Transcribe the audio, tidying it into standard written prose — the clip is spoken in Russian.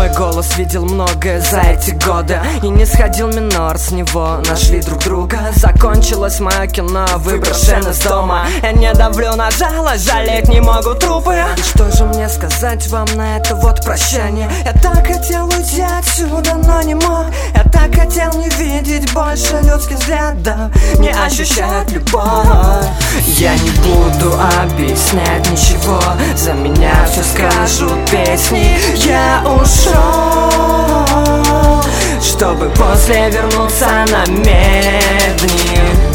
Мой голос видел многое за эти годы и не сходил минор с него. Нашли друг друга, закончилось мое кино, выброшен из дома. Я не давлю на жалость, жалеть не могут трупы. И что же мне сказать вам на это вот прощание? Я так хотел уйти отсюда, но не мог. Я так хотел не видеть больше людских взглядов, не ощущать любовь. Я не буду объяснять ничего, за меня все скажут песни. Я ушел, чтобы после вернуться на медни.